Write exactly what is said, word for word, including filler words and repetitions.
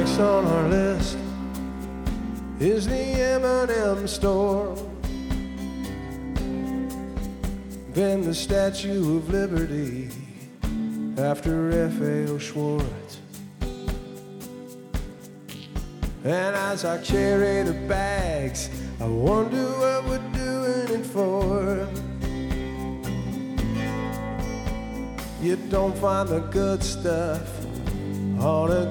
Next on our list is the M and M store, then the Statue of Liberty after F A O Schwartz. And as I carry the bags, I wonder what we're doing it for. You don't find the good stuff on a